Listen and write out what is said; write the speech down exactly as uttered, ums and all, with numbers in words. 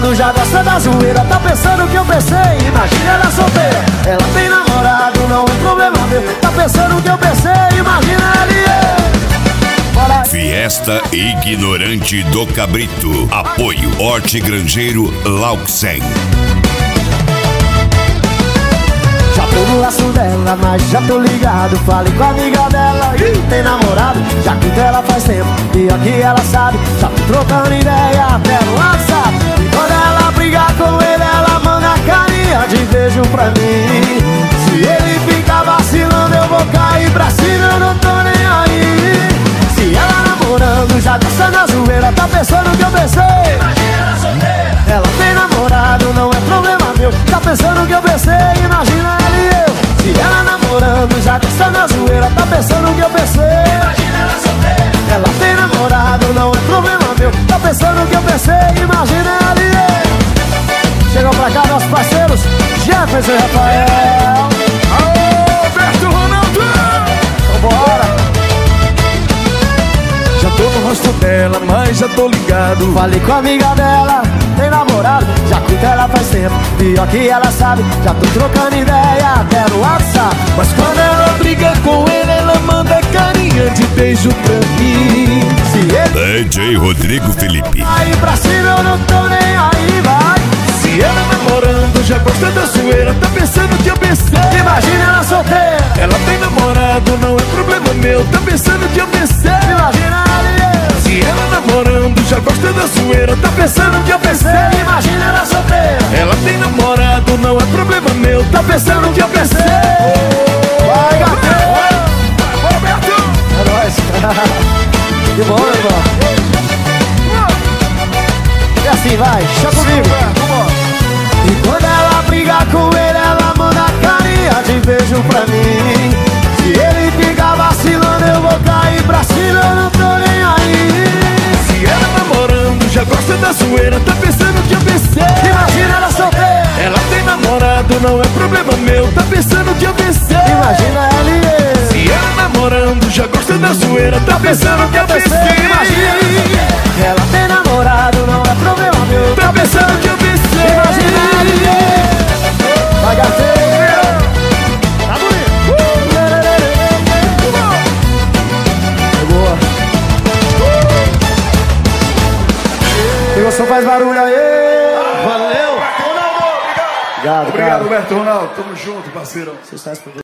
namorando, já gosta da zoeira. Tá pensando que eu pensei, imagina ela solteira. Ela tem namorado, não é problema meu. Tá pensando que eu pensei, imagina ela e eu. Bora. Fiesta Ignorante do Cabrito. Apoio Horti Grangeiro Lauxen. Já tô no laço dela, mas já tô ligado. Falei com a amiga dela e tem namorado. Já curto ela faz tempo e aqui ela sabe. Já tô trocando ideia até no WhatsApp. E quando ela brigar com ele, ela manda carinha de beijo pra mim. Se ele ficar vacilando, eu vou cair pra cima, eu não tô nem aí. Se ela namorando, já gosta da zoeira. Tá pensando que eu pensei, imagina ela solteira. Ela tem namorado, não é problema meu. Tá pensando que eu pensei, imagina ela e eu. Se ela namorando, já gosta da zoeira. Tá pensando que eu pensei, imagina ela solteira. Ela tem namorado, não é problema meu. Tá pensando que eu pensei, imagina ela e eu. Chegam pra cá nossos parceiros Jefferson e Rafael. Alô, Roberto Ronaldo! Vambora. Já tô no rosto dela, mas já tô ligado. Falei com a amiga dela, tem namorado. Já curto ela faz tempo, pior que ela sabe. Já tô trocando ideia até no WhatsApp. Mas quando ela briga com ele, ela manda carinha de beijo pra mim. Se ele D J Rodrigo Felipe. aí pra cima, eu não tô nem aí, vai. Se ela namorando, já gosta da zoeira. Tá pensando que eu pensei, Imagina ela solteira. ela tem namorado, não é problema meu. Tá pensando que eu pensei, Imagina ela e eu. se ela namorando, já gosta da zoeira. Tá pensando que eu pensei, Imagina ela solteira. ela tem namorado, não é problema meu. Tá pensando que eu pensei. Vai, gatão. Vai, Roberto! É nóis. Que bom, meu irmão. E assim, vai, chama comigo. E quando ela brigar com ele, ela manda carinha de beijo pra mim. Se ele ficar vacilando, eu vou cair pra cima, eu não tô nem aí. Se ela namorando, já gosta da zoeira. Tá pensando que eu pensei, Imagina ela solteira. ela tem namorado, não é problema meu. Tá pensando que eu pensei, Imagina ela e eu. se ela namorando, já gosta da zoeira. Tá pensando que eu pensei, Imagina. Ela tem namorado, não é problema meu. tá pensando que eu pensei. Imagina ela e eu. Vai, gateiro. Tá bonito. Boa. Pegou, só faz barulho aí. Valeu! Obrigado, Obrigado, cara. Roberto Ronaldo. Tamo junto, parceirão. Sucesso pra você.